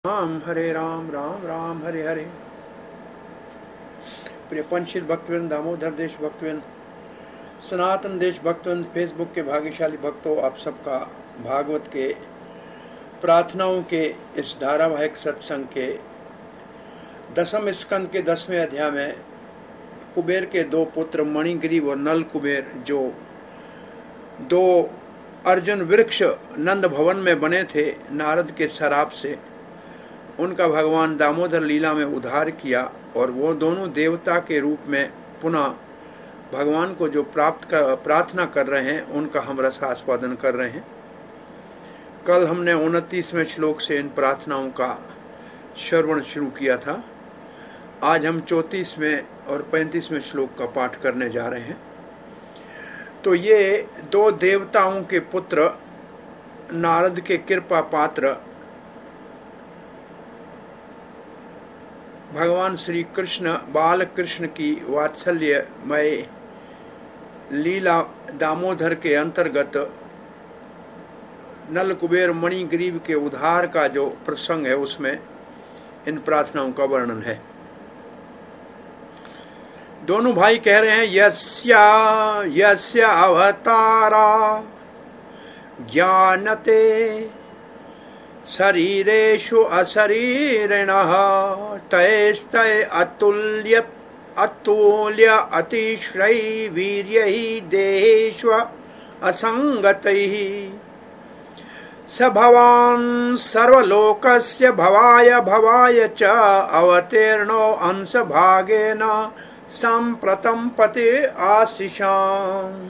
राम राम राम हरे हरे। प्रिय पंचशील भक्तवृंद, दामोदर देश भक्तवृंद, सनातन देश भक्तवृंद, फेसबुक के भाग्यशाली भक्तों, आप सबका भागवत के प्रार्थनाओं के इस धारावाहिक सत्संग के 10वें स्कंद के 10वें अध्याय में कुबेर के दो पुत्र मणिग्रीव और नल कुबेर, जो दो अर्जुन वृक्ष नंद भवन में बने थे नारद के शराप से, उनका भगवान दामोदर लीला में उद्धार किया और वो दोनों देवता के रूप में पुनः भगवान को जो प्रार्थना कर रहे हैं उनका हम रसास्वादन कर रहे हैं। कल हमने 29वें श्लोक से इन प्रार्थनाओं का श्रवण शुरू किया था। आज हम 34वें और 35वें श्लोक का पाठ करने जा रहे हैं। तो ये दो देवताओं के पुत्र नारद के कृपा पात्र भगवान श्री कृष्ण बाल कृष्ण की वात्सल्यमय लीला दामोदर के अंतर्गत नल कुबेर मणिग्रीव के उद्धार का जो प्रसंग है उसमें इन प्रार्थनाओं का वर्णन है। दोनों भाई कह रहे हैं, यस्य अवतारा ज्ञानते शरीरेषु अशरीरिणः तैस्तै अतुल्य अतिश्रय वीर्यैः देहेषु असंगतैः स भवान् सर्वलोकस्य भवाय च अवतीर्णो अंशभागेन सांप्रतं पति आशिषाम्।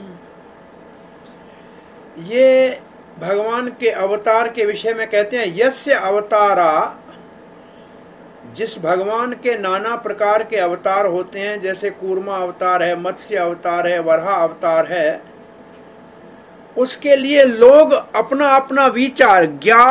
ये भगवान के अवतार के विषय में कहते हैं, यस्य अवतारा, जिस भगवान के नाना प्रकार के अवतार होते हैं, जैसे कूर्मा अवतार है, मत्स्य अवतार है, वराह अवतार है, उसके लिए लोग अपना अपना विचार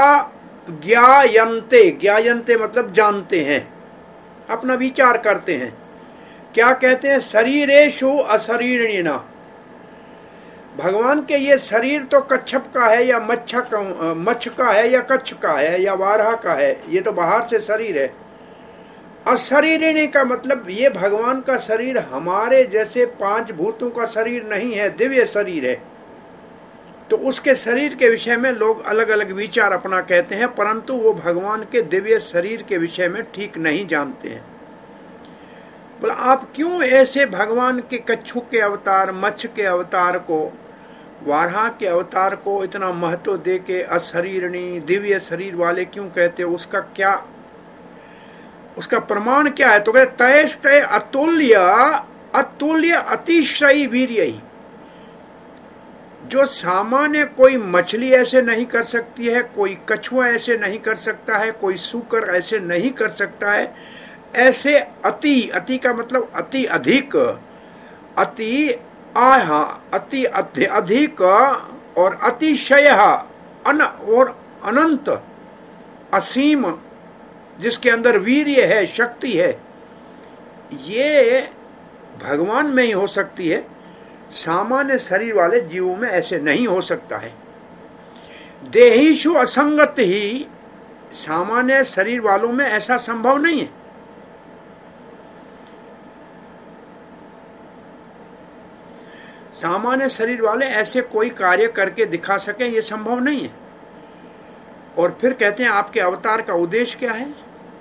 ज्ञायन्ते मतलब जानते हैं, अपना विचार करते हैं। क्या कहते हैं? शरीरेषु अशरीरिणा। भगवान के ये शरीर तो कच्छप का है या मच्छ का है या कच्छ का है या वाराह का है, ये तो बाहर से शरीर है। अशरीरिणी का मतलब ये भगवान का शरीर हमारे जैसे 5 भूतों का शरीर नहीं है, दिव्य शरीर है। तो उसके शरीर के विषय में लोग अलग अलग विचार अपना कहते हैं, परंतु वो भगवान के दिव्य शरीर के विषय में ठीक नहीं जानते हैं। बोला, आप क्यों ऐसे भगवान के कच्छू के अवतार, मच्छ के अवतार को, वाराह के अवतार को इतना महत्व दे के अशरीरणी दिव्य शरीर वाले क्यों कहते हो? उसका प्रमाण क्या है? तो कहते तैस्तै अतुल्य अतिश्रयी वीर्यैः। जो सामान्य कोई मछली ऐसे नहीं कर सकती है, कोई कछुआ ऐसे नहीं कर सकता है, कोई सूकर ऐसे नहीं कर सकता है, ऐसे अति का मतलब अति अधिक, अति अधिक और अतिशय और अनंत असीम, जिसके अंदर वीर्य है, शक्ति है, ये भगवान में ही हो सकती है। सामान्य शरीर वाले जीवों में ऐसे नहीं हो सकता है। देहीषु असंगत ही, सामान्य शरीर वालों में ऐसा संभव नहीं है। सामान्य शरीर वाले ऐसे कोई कार्य करके दिखा सकें, ये संभव नहीं है। और फिर कहते हैं आपके अवतार का उद्देश्य क्या है?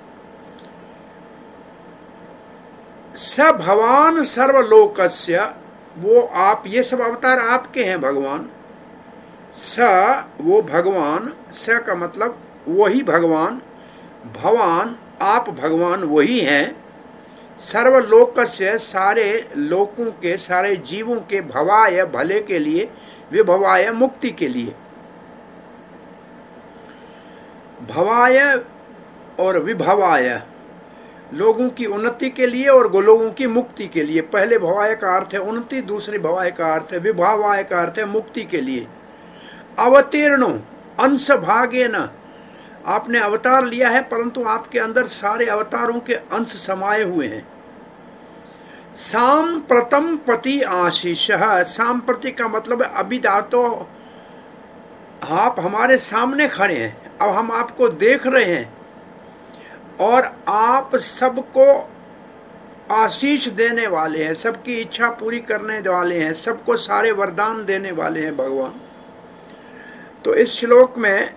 स भवान सर्वलोकस्य, वो आप, ये सब अवतार आपके हैं भगवान। स वो भगवान, स का मतलब वही भगवान, भवान आप भगवान वही हैं। सर्वलोकस्य सारे लोकों के, सारे जीवों के, भवाय भले के लिए, विभवाय मुक्ति के लिए। भवाय और विभवाय लोगों की उन्नति के लिए और लोगों की मुक्ति के लिए। पहले भवाय का अर्थ है उन्नति, दूसरे भवाय का अर्थ है विभवाय का अर्थ है मुक्ति के लिए। अवतीर्णो अंश भागेन, आपने अवतार लिया है परंतु आपके अंदर सारे अवतारों के अंश समाये हुए हैं। सांप्रतम पति आशीष, सांप्रति का मतलब अभी तो आप हमारे सामने खड़े हैं, अब हम आपको देख रहे हैं, और आप सबको आशीष देने वाले हैं, सबकी इच्छा पूरी करने वाले हैं, सबको सारे वरदान देने वाले हैं भगवान। तो इस श्लोक में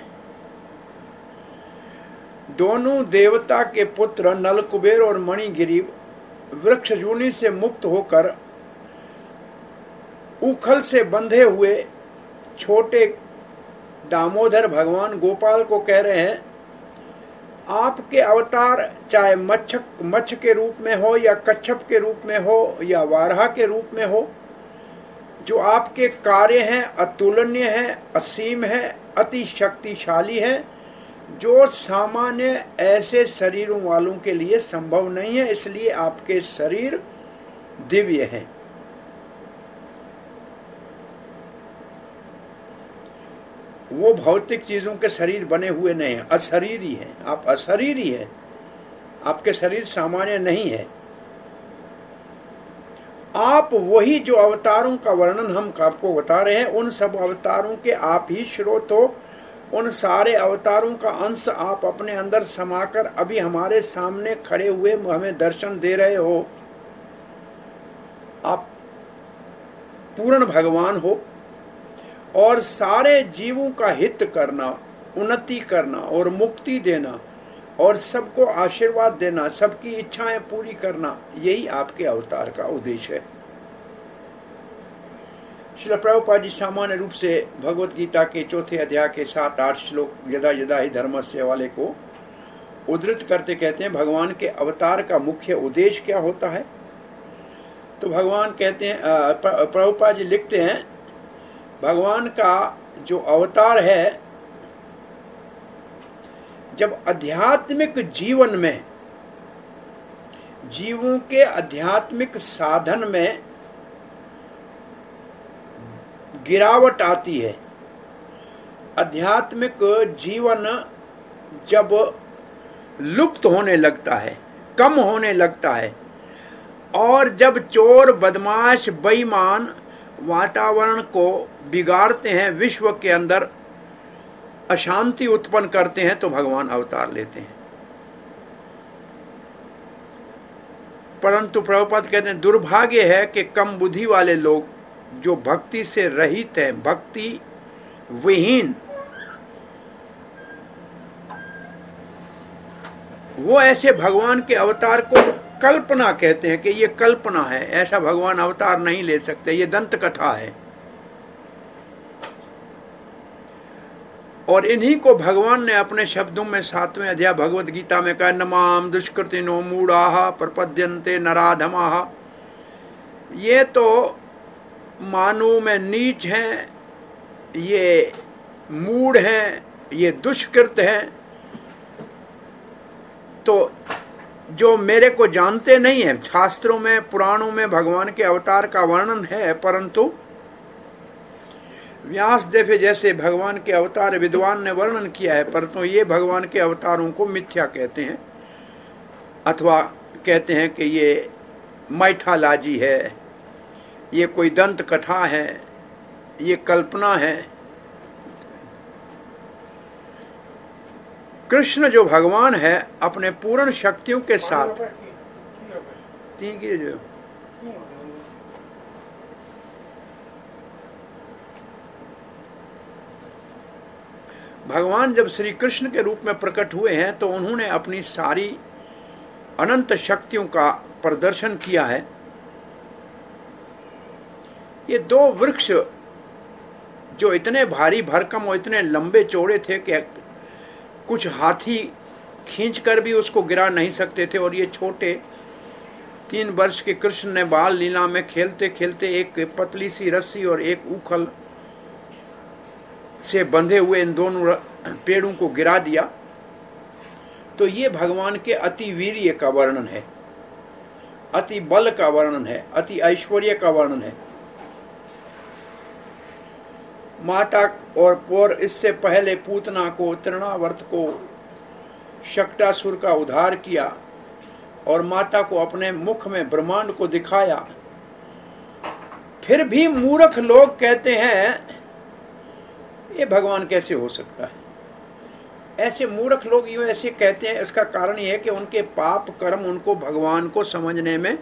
दोनों देवता के पुत्र नलकुबेर और मणिगिरी वृक्ष जूनी से मुक्त होकर उखल से बंधे हुए छोटे दामोदर भगवान गोपाल को कह रहे हैं, आपके अवतार चाहे मच्छ के रूप में हो या कच्छप के रूप में हो या वाराह के रूप में हो, जो आपके कार्य हैं अतुलनीय हैं, असीम हैं, अति शक्तिशाली हैं, जो सामान्य ऐसे शरीरों वालों के लिए संभव नहीं है। इसलिए आपके शरीर दिव्य हैं। वो भौतिक चीजों के शरीर बने हुए नहीं है, अशरीरी है। आप अशरीरी है, आपके शरीर सामान्य नहीं है। आप वही जो अवतारों का वर्णन हम आपको बता रहे हैं, उन सब अवतारों के आप ही स्रोत हो। उन सारे अवतारों का अंश आप अपने अंदर समाकर अभी हमारे सामने खड़े हुए हमें दर्शन दे रहे हो। आप पूर्ण भगवान हो और सारे जीवों का हित करना, उन्नति करना और मुक्ति देना और सबको आशीर्वाद देना, सबकी इच्छाएं पूरी करना, यही आपके अवतार का उद्देश्य है। श्रील प्रभुपाद जी सामान्य रूप से भगवत गीता के 4 अध्याय के 7-8 श्लोक यदा यदा ही धर्मस्य वाले को उद्धृत करते कहते हैं, भगवान के अवतार का मुख्य उद्देश्य क्या होता है। तो भगवान कहते हैं, प्रभुपाद जी लिखते हैं, भगवान का जो अवतार है, जब आध्यात्मिक जीवन में जीवों के आध्यात्मिक साधन में गिरावट आती है, आध्यात्मिक जीवन जब लुप्त होने लगता है, कम होने लगता है, और जब चोर बदमाश बेईमान वातावरण को बिगाड़ते हैं, विश्व के अंदर अशांति उत्पन्न करते हैं, तो भगवान अवतार लेते हैं। परंतु प्रभुपाद कहते हैं, दुर्भाग्य है कि कम बुद्धि वाले लोग जो भक्ति से रहित हैं, भक्ति विहीन, वो ऐसे भगवान के अवतार को कल्पना कहते हैं कि ये कल्पना है, ऐसा भगवान अवतार नहीं ले सकते, ये दंत कथा है। और इन्हीं को भगवान ने अपने शब्दों में 7वें अध्याय भगवत गीता में कहा, नमाम दुष्कृतिनो मूढ़ाः प्रपद्यन्ते नराधमाः। ये तो मानव में नीच हैं, ये मूढ़ हैं, ये दुष्कृत हैं, तो जो मेरे को जानते नहीं है। शास्त्रों में पुराणों में भगवान के अवतार का वर्णन है, परंतु व्यासदेव जैसे भगवान के अवतार विद्वान ने वर्णन किया है, परंतु ये भगवान के अवतारों को मिथ्या कहते हैं, अथवा कहते हैं कि ये माइथोलॉजी है, ये कोई दंत कथा है, ये कल्पना है। कृष्ण जो भगवान है अपने पूर्ण शक्तियों के साथ, जो भगवान जब श्री कृष्ण के रूप में प्रकट हुए हैं, तो उन्होंने अपनी सारी अनंत शक्तियों का प्रदर्शन किया है। ये 2 वृक्ष जो इतने भारी भरकम और इतने लंबे चौड़े थे कि कुछ हाथी खींचकर भी उसको गिरा नहीं सकते थे, और ये छोटे 3 वर्ष के कृष्ण ने बाल लीला में खेलते खेलते एक पतली सी रस्सी और एक उखल से बंधे हुए इन दोनों पेड़ों को गिरा दिया। तो ये भगवान के अति वीर्य का वर्णन है, अति बल का वर्णन है, अति ऐश्वर्य का वर्णन है। माता और इससे पहले पूतना को, तृणावर्त को, शक्टासुर का उद्धार किया और माता को अपने मुख में ब्रह्मांड को दिखाया। फिर भी मूर्ख लोग कहते हैं ये भगवान कैसे हो सकता है। ऐसे मूर्ख लोग यूं ऐसे कहते हैं, इसका कारण यह है कि उनके पाप कर्म उनको भगवान को समझने में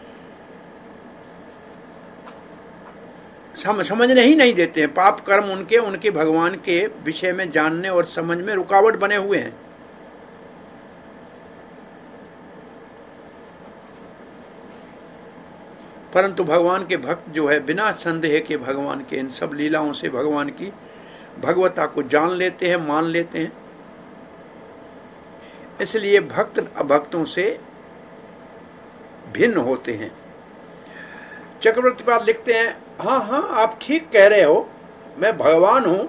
समझने ही नहीं देते हैं। पाप कर्म उनके भगवान के विषय में जानने और समझ में रुकावट बने हुए हैं। परंतु भगवान के भक्त जो है बिना संदेह के भगवान के इन सब लीलाओं से भगवान की भगवता को जान लेते हैं, मान लेते हैं। इसलिए भक्त अभक्तों से भिन्न होते हैं। चक्रवर्ती पाद लिखते हैं, हाँ हाँ आप ठीक कह रहे हो, मैं भगवान हूं,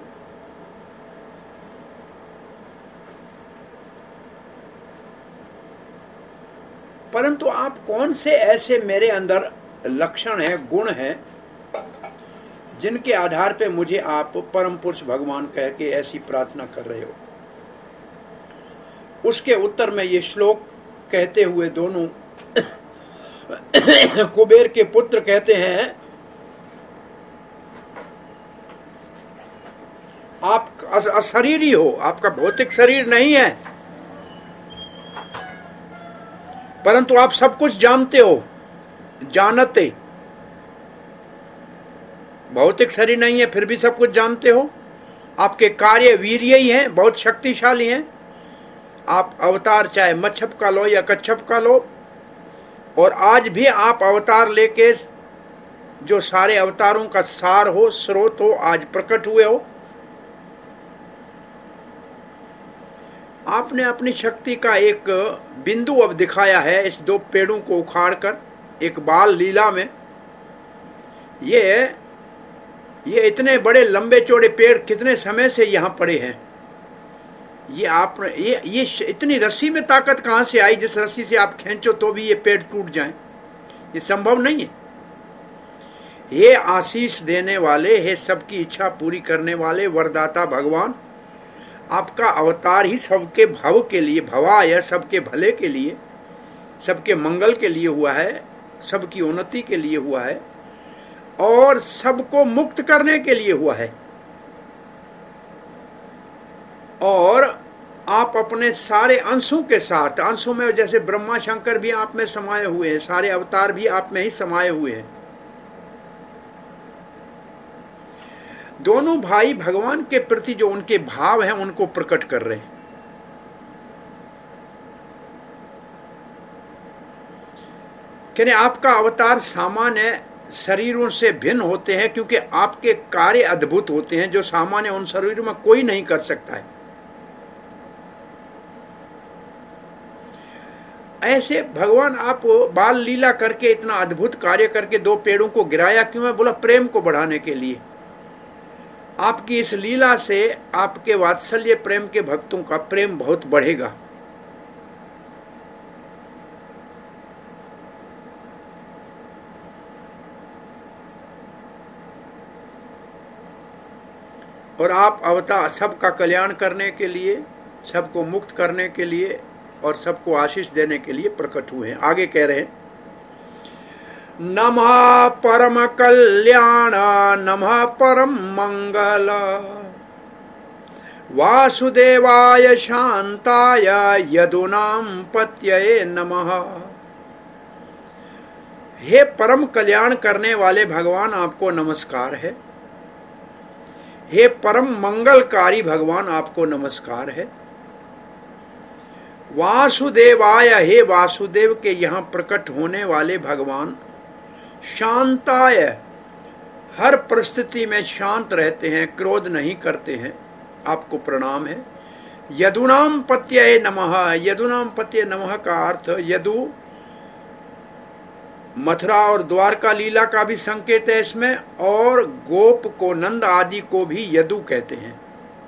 परंतु आप कौन से ऐसे मेरे अंदर लक्षण है, गुण है, जिनके आधार पे मुझे आप परम पुरुष भगवान कह के ऐसी प्रार्थना कर रहे हो। उसके उत्तर में ये श्लोक कहते हुए दोनों कुबेर के पुत्र कहते हैं, आप अशरीरी हो, आपका भौतिक शरीर नहीं है, परंतु आप सब कुछ जानते हो, जानते। भौतिक शरीर नहीं है फिर भी सब कुछ जानते हो। आपके कार्य वीर्य ही हैं, बहुत शक्तिशाली हैं। आप अवतार चाहे मच्छप का लो या कच्छप का लो, और आज भी आप अवतार लेके जो सारे अवतारों का सार हो, स्रोत हो, आज प्रकट हुए हो। आपने अपनी शक्ति का एक बिंदु अब दिखाया है इस दो पेड़ों को उखाड़कर एक बाल लीला में। ये इतने बड़े लंबे चौड़े पेड़ कितने समय से यहाँ पड़े हैं। ये इतनी रस्सी में ताकत कहाँ से आई जिस रस्सी से आप खींचो तो भी ये पेड़ टूट जाएं? ये संभव नहीं है। हे आशीष देने वाले, हे सबकी इच्छा पूरी करने वाले वरदाता भगवान, आपका अवतार ही सबके भव के लिए, भवाय सबके भले के लिए, सबके मंगल के लिए हुआ है, सबकी उन्नति के लिए हुआ है और सबको मुक्त करने के लिए हुआ है। और आप अपने सारे अंशों के साथ, अंशों में जैसे ब्रह्मा शंकर भी आप में समाये हुए हैं, सारे अवतार भी आप में ही समाये हुए हैं। दोनों भाई भगवान के प्रति जो उनके भाव हैं उनको प्रकट कर रहे हैं। कहने आपका अवतार सामान्य शरीरों से भिन्न होते हैं क्योंकि आपके कार्य अद्भुत होते हैं जो सामान्य उन शरीरों में कोई नहीं कर सकता है। ऐसे भगवान आप बाल लीला करके इतना अद्भुत कार्य करके दो पेड़ों को गिराया क्यों है? बोला प्रेम को बढ़ाने के लिए। आपकी इस लीला से आपके वात्सल्य प्रेम के भक्तों का प्रेम बहुत बढ़ेगा। और आप अवतार सबका कल्याण करने के लिए, सबको मुक्त करने के लिए और सबको आशीष देने के लिए प्रकट हुए हैं। आगे कह रहे हैं, नमः परम कल्याण नमः परम मंगल वासुदेवाय शांताय यदुनाम पत्यये नमः। हे परम कल्याण करने वाले भगवान आपको नमस्कार है। हे परम मंगलकारी भगवान आपको नमस्कार है। वासुदेवाय, हे वासुदेव के यहाँ प्रकट होने वाले भगवान, शांताय, हर परिस्थिति में शांत रहते हैं, क्रोध नहीं करते हैं, आपको प्रणाम है। यदुनाम पत्यये नमः, यदुनाम पत्यये नमः का अर्थ यदु मथुरा और द्वारका लीला का भी संकेत है इसमें, और गोप को, नंद आदि को भी यदु कहते हैं,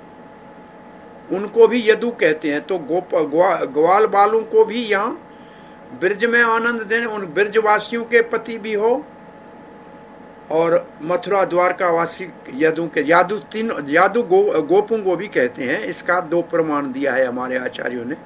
उनको भी यदु कहते हैं। तो ग्वाल बालों को भी यहाँ ब्रज में आनंद देने, उन ब्रजवासियों के पति भी हो, और मथुरा द्वारका वासी यदु के यादु गोपों को भी कहते हैं। इसका दो प्रमाण दिया है हमारे आचार्यों ने।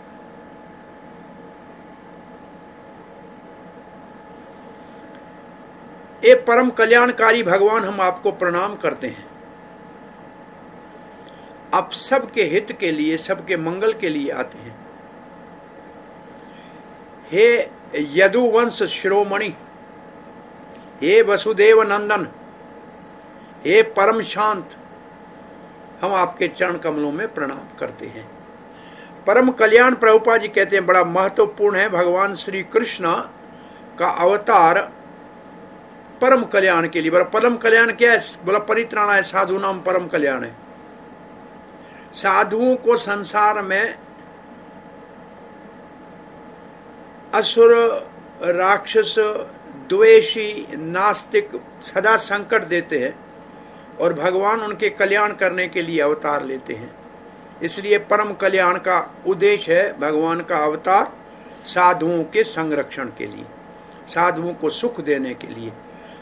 ए परम कल्याणकारी भगवान, हम आपको प्रणाम करते हैं। आप सबके हित के लिए, सबके मंगल के लिए आते हैं। हे यदुवंश शिरोमणि, हे वसुदेव नंदन, हे परम शांत, हम आपके चरण कमलों में प्रणाम करते हैं। परम कल्याण, प्रभुपाद जी कहते हैं, बड़ा महत्वपूर्ण है। भगवान श्री कृष्ण का अवतार परम कल्याण के लिए। बोला परम कल्याण क्या है? बोला परित्राणाय साधूनाम परम कल्याण है। साधुओं को संसार में असुर, राक्षस, द्वेषी, नास्तिक सदा संकट देते हैं और भगवान उनके कल्याण करने के लिए अवतार लेते हैं। इसलिए परम कल्याण का उद्देश्य है भगवान का अवतार साधुओं के संरक्षण के लिए, साधुओं को सुख देने के लिए,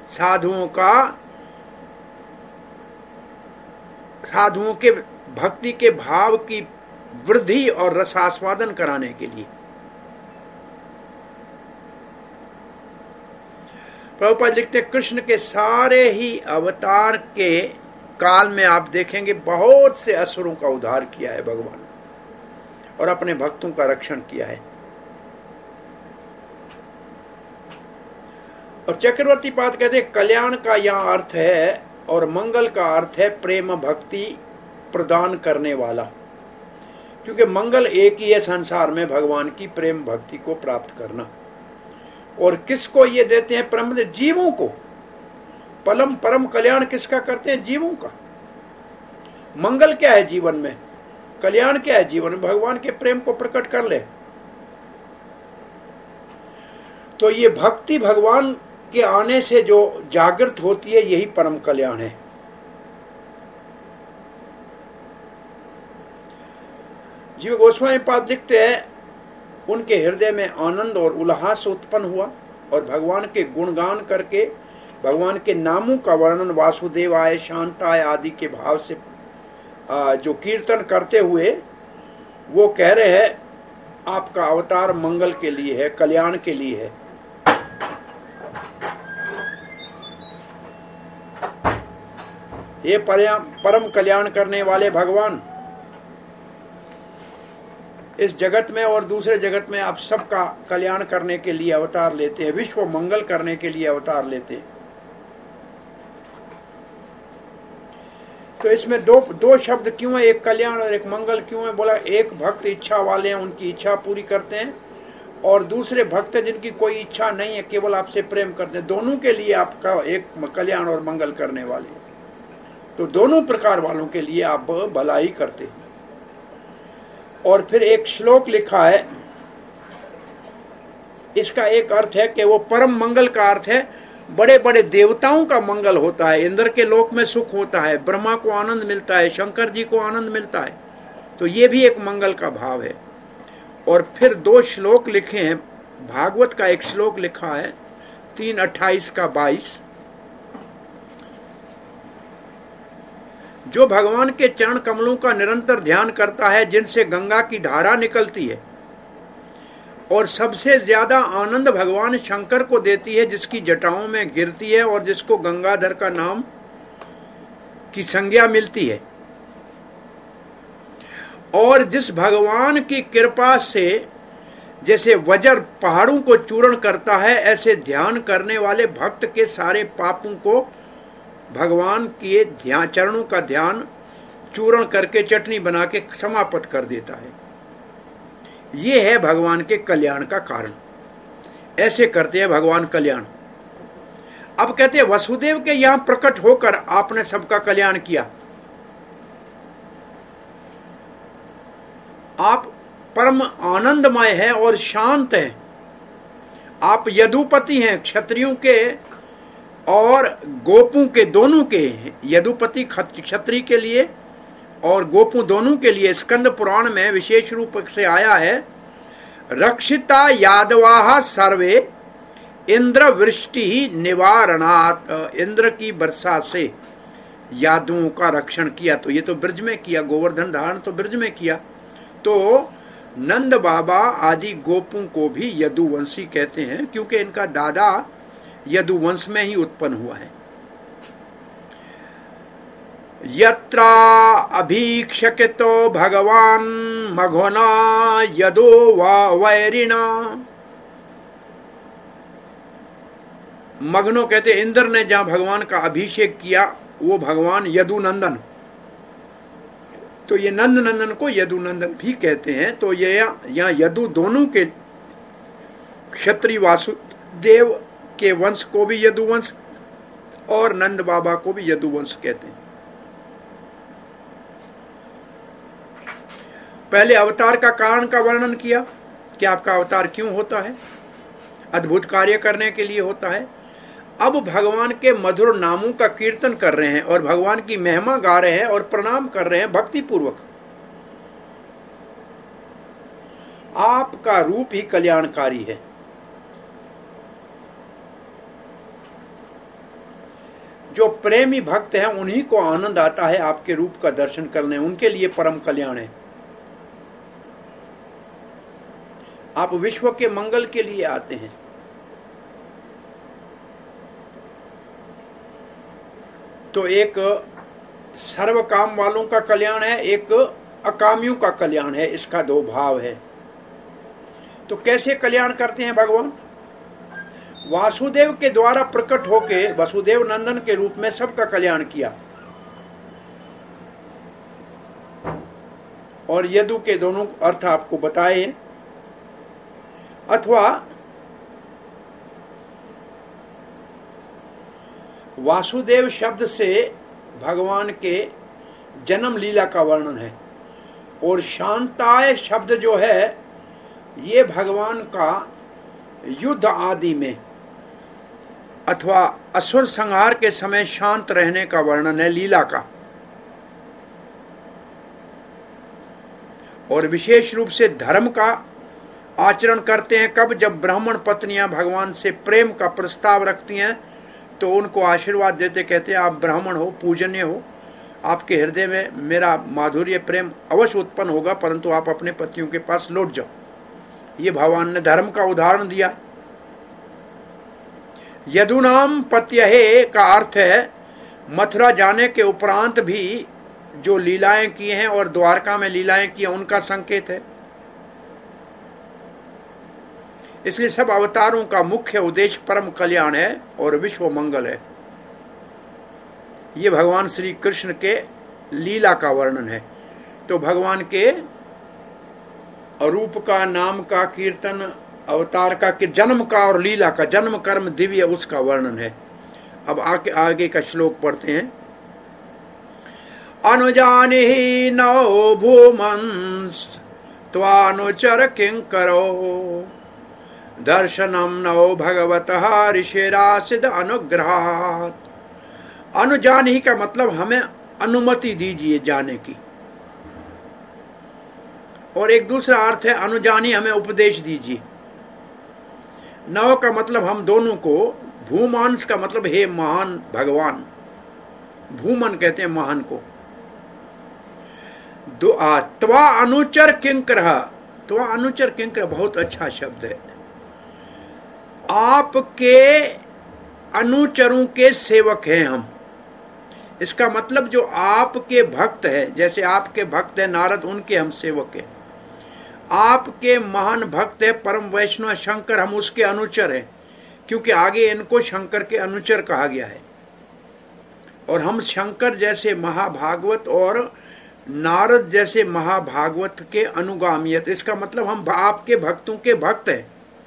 साधुओं के भक्ति के भाव की वृद्धि और रसास्वादन कराने के लिए। प्रभुपाद लिखते हैं, कृष्ण के सारे ही अवतार के काल में आप देखेंगे बहुत से असुरों का उद्धार किया है भगवान और अपने भक्तों का रक्षण किया है। और चक्रवर्ती पाद कहते हैं, कल्याण का यह अर्थ है और मंगल का अर्थ है प्रेम भक्ति प्रदान करने वाला, क्योंकि मंगल एक ही है संसार में, भगवान की प्रेम भक्ति को प्राप्त करना। और किसको ये देते हैं? परम जीवों को। परम कल्याण किसका करते हैं? जीवों का। मंगल क्या है जीवन में? कल्याण क्या है जीवन में? भगवान के प्रेम को प्रकट कर ले। तो ये भक्ति भगवान के आने से जो जागृत होती है, यही परम कल्याण है। जीव गोस्वामी पाद लिखते हैं, उनके हृदय में आनंद और उल्लास उत्पन्न हुआ और भगवान के गुणगान करके, भगवान के नामों का वर्णन वासुदेवाय, शांताय आदि के भाव से जो कीर्तन करते हुए वो कह रहे हैं, आपका अवतार मंगल के लिए है, कल्याण के लिए है। ये परम कल्याण करने वाले भगवान इस जगत में और दूसरे जगत में आप सबका कल्याण करने के लिए अवतार लेते हैं, विश्व मंगल करने के लिए अवतार लेते हैं। तो इसमें दो शब्द क्यों है? एक कल्याण और एक मंगल क्यों है? बोला, एक भक्त इच्छा वाले हैं, उनकी इच्छा पूरी करते हैं, और दूसरे भक्त जिनकी कोई इच्छा नहीं है, केवल आपसे प्रेम करते हैं। दोनों के लिए आपका एक कल्याण और मंगल करने वाले। तो दोनों प्रकार वालों के लिए आप भलाई करते हैं। और फिर एक श्लोक लिखा है, इसका एक अर्थ है कि वो परम मंगल का अर्थ है बड़े बड़े देवताओं का मंगल होता है, इंद्र के लोक में सुख होता है, ब्रह्मा को आनंद मिलता है, शंकर जी को आनंद मिलता है। तो ये भी एक मंगल का भाव है। और फिर 2 श्लोक लिखे हैं, भागवत का एक श्लोक लिखा है 3:28 का 22, जो भगवान के चरण कमलों का निरंतर ध्यान करता है, जिनसे गंगा की धारा निकलती है, और सबसे ज्यादा आनंद भगवान शंकर को देती है, जिसकी जटाओं में गिरती है और जिसको गंगाधर का नाम की संज्ञा मिलती है। और जिस भगवान की कृपा से जैसे वज्र पहाड़ों को चूर्ण करता है, ऐसे ध्यान करने वाले भक्त के सारे पापों को भगवान के ध्यान, चरणों का ध्यान चूर्ण करके चटनी बना के समाप्त कर देता है। ये है भगवान के कल्याण का कारण। ऐसे करते हैं भगवान कल्याण। अब कहते हैं, वसुदेव के यहां प्रकट होकर आपने सबका कल्याण किया। आप परम आनंदमय हैं और शांत हैं। आप यदुपति हैं, क्षत्रियों के और गोपों के, दोनों के। यदुपति क्षत्रिय के लिए और गोपों दोनों के लिए। स्कंद पुराण में विशेष रूप से आया है, रक्षिता यादवाः सर्वे इंद्र वृष्टि निवारणात्। इंद्र की वर्षा से यादवों का रक्षण किया। तो ये तो ब्रज में किया, गोवर्धन धारण तो ब्रज में किया। तो नंद बाबा आदि गोपों को भी यदुवंशी कहते हैं, क्योंकि इनका दादा यदुवंश में ही उत्पन्न हुआ है। यत्रा अभीक्षकितो भगवान मघोना यदो वा वैरिणा। मग्नो कहते इंद्र ने जहां भगवान का अभिषेक किया वो भगवान यदुनंदन, तो ये नंद नंदन को यदुनंदन भी कहते हैं। तो ये यहाँ यदु दोनों के क्षत्रिय वासुदेव के वंश को भी यदुवंश और नंद बाबा को भी यदुवंश कहते हैं। पहले अवतार का कारण का वर्णन किया कि आपका अवतार क्यों होता है, अद्भुत कार्य करने के लिए होता है। अब भगवान के मधुर नामों का कीर्तन कर रहे हैं और भगवान की महिमा गा रहे हैं और प्रणाम कर रहे हैं भक्ति पूर्वक। आपका रूप ही कल्याणकारी है। जो प्रेमी भक्त हैं उन्हीं को आनंद आता है आपके रूप का दर्शन करने, उनके लिए परम कल्याण है। आप विश्व के मंगल के लिए आते हैं। तो एक सर्व काम वालों का कल्याण है, एक अकामियों का कल्याण है, इसका दो भाव है। तो कैसे कल्याण करते हैं भगवान? वासुदेव के द्वारा प्रकट होके वसुदेव नंदन के रूप में सबका कल्याण किया। और यदु के दोनों अर्थ आपको बताए हैं। अथवा वासुदेव शब्द से भगवान के जन्म लीला का वर्णन है, और शांताय शब्द जो है ये भगवान का युद्ध आदि में अथवा असुर संहार के समय शांत रहने का वर्णन है, लीला का। और विशेष रूप से धर्म का आचरण करते हैं कब? जब ब्राह्मण पत्नियां भगवान से प्रेम का प्रस्ताव रखती हैं तो उनको आशीर्वाद देते, कहते हैं आप ब्राह्मण हो, पूजनीय हो, आपके हृदय में मेरा माधुर्य प्रेम अवश्य उत्पन्न होगा, परंतु आप अपने पतियों के पास लौट जाओ। ये भगवान ने धर्म का उदाहरण दिया। यदुनाम पत्यहे का अर्थ है मथुरा जाने के उपरांत भी जो लीलाएं की हैं और द्वारका में लीलाएं की हैं उनका संकेत है। इसलिए सब अवतारों का मुख्य उद्देश्य परम कल्याण है और विश्व मंगल है। ये भगवान श्री कृष्ण के लीला का वर्णन है। तो भगवान के रूप का, नाम का कीर्तन, अवतार का, जन्म का और लीला का, जन्म कर्म दिव्य, उसका वर्णन है। अब आगे का श्लोक पढ़ते हैं। अनुजाने ही नौ भूमंस त्वानुचर किंकरो दर्शनम नौ भगवतः ऋषिरासिद अनुग्रहात्। अनुजान ही का मतलब हमें अनुमति दीजिए जाने की, और एक दूसरा अर्थ है अनुजानी हमें उपदेश दीजिए। नव का मतलब हम दोनों को, भूमांस का मतलब हे महान भगवान, भूमन कहते हैं महान को। त्वा अनुचर किंकर, त्वा अनुचर किंकर बहुत अच्छा शब्द है। आपके अनुचरों के सेवक हैं हम। इसका मतलब जो आपके भक्त है, जैसे आपके भक्त है नारद, उनके हम सेवक हैं। आपके महान भक्त है परम वैष्णव शंकर, हम उसके अनुचर हैं, क्योंकि आगे इनको शंकर के अनुचर कहा गया है। और हम शंकर जैसे महाभागवत और नारद जैसे महाभागवत के अनुगामी है। इसका मतलब हम आपके भक्तों के भक्त हैं।